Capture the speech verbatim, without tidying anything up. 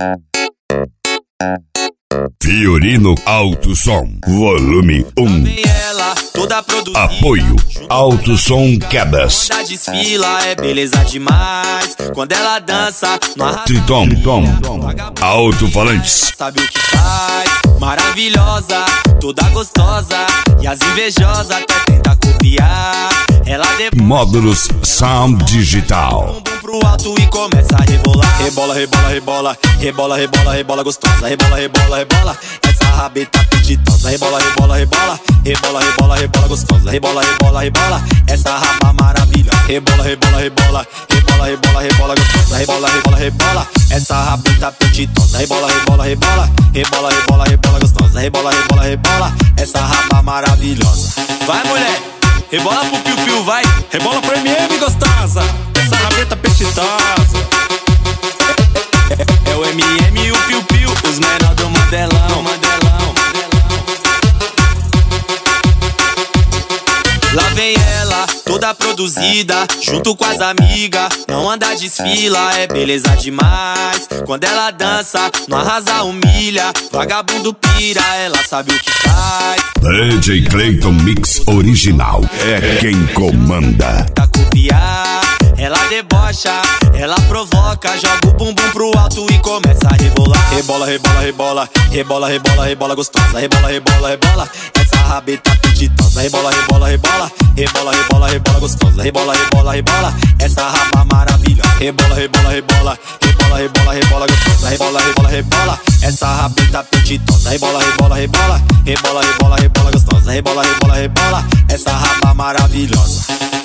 Fiorino Alto Som, volume um. Apoio Alto Som Quedas. Desfila, é beleza demais. Quando ela dança, Triton, Triton, alto-falantes. Sabe o que faz? Maravilhosa, toda gostosa. E as invejosas até tenta copiar. Ela depois Módulos Sound Digital. Bumbum pro alto e começa a rebolar. Rebola, rebola, rebola. Rebola, rebola, rebola gostosa. Rebola, rebola, rebola. Essa rabeta apetitosa. Rebola, rebola, rebola. Rebola, rebola, rebola gostosa. Rebola, rebola, rebola. Essa raba maravilhosa. Rebola, rebola, rebola. Rebola, rebola, rebola gostosa. Rebola, rebola, rebola. Essa rabeta apetitosa. Rebola, rebola, rebola. Rebola, rebola, rebola gostosa. Rebola, rebola, rebola. Essa raba maravilhosa. Vai, mulher! Rebola pro piu-piu, vai! Rebola pro M M, gostosa! Essa rabeta apetitosa. É, é, é o M M e o piu-piu, os menores do Mandelão, Mandelão, Mandelão. Lá vem ela, toda produzida, junto com as amigas. Não anda desfila, é beleza demais. Quando ela dança, não arrasa, humilha. Vagabundo pira, ela sabe o que faz. D J Clayton Mix Original é quem comanda. Tá copiar, ela debocha, ela provoca. Joga o bumbum pro alto e começa a rebolar. Rebola, rebola, rebola. Rebola, rebola, rebola gostosa. Rebola, rebola, rebola. Essa rabeta apetitosa. Rebola, rebola, rebola. Rebola, rebola, rebola gostosa. Rebola, rebola, rebola. Essa raba maravilhosa. Rebola, rebola, rebola. Rebola, rebola, rebola gostosa. Rebola, rebola, rebola. Essa rabeta apetitosa. Rebola, rebola, rebola. Rebola, rebola, rebola gostosa. Rebola, rebola, rebola. Essa raba maravilhosa.